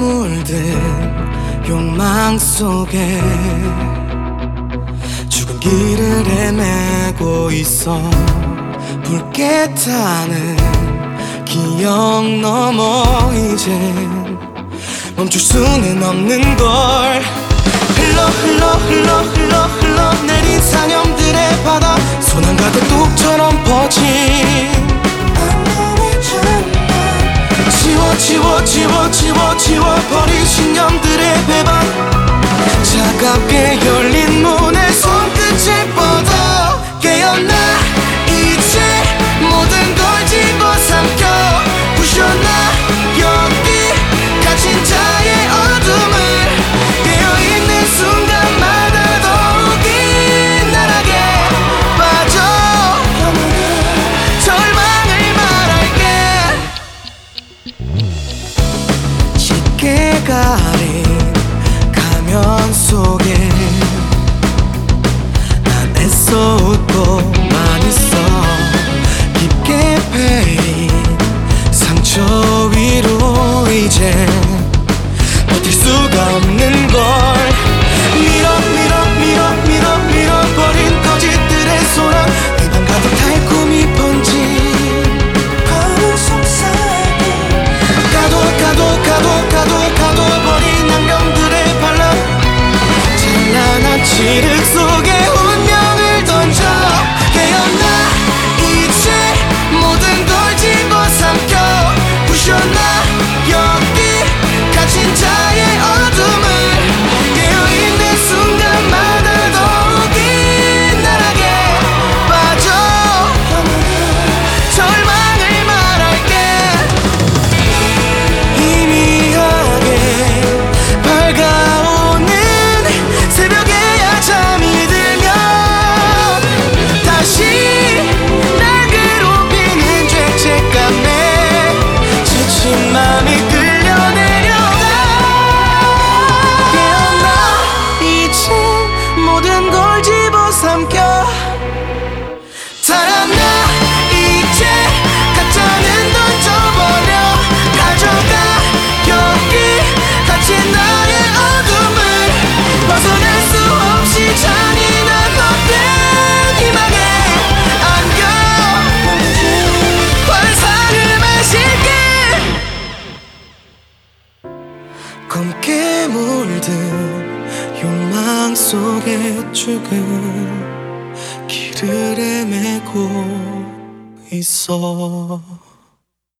물든 욕망 속에 죽은 길을 헤매고 있어. 붉게 타는 기억 넘어 이젠 멈출 수는 없는 걸. 흘러 내린 상념들의 바다, 소난 가득 뚝처럼 퍼진 암울의 잔망. 지워버린 신념들의 배반. 차갑게 열린 문의 손끝에 뻗어 깨어나. 이제 모든 걸 집어삼켜 부셔놔. 여기 갇힌 자의 어둠을 깨어있는 순간마다 더욱이 나락에 빠져 절망을 말할게. 짙게 가린 가면 속에 난 애써 웃고만 있어. 깊게 패인 상처 위로 이제 버틸 수가 없는 걸. 밀어버린 거짓들의 소란. 입안 가득 달콤히 번진 검은 속삭임. 가둬버린 안경들의 반란. 찬란한 칠흑 속에 운명을 던져 깨어나. 이제 모든 걸 집어삼켜 부셔놔. 여기 갇힌 자의 어둠을 깨어있는 순간마다 더욱이 나락에 빠져 절망을 말할게. 희미하게 밝아오는 새벽에야 잠이 들면 다시 날 괴롭히는 죄책감에 지친 맘이 끌려내려가. 깨어나. 이제 모든 걸 집어삼켜 달아나. 이제 가짜는 던져버려 가져가. 여기 갇힌 나의 어둠을 벗어날 수 없이 잔인한 너의 희망에 안겨 환상을 마실게. 검게 물든 욕망 속에 죽은 길을 헤매고 있어.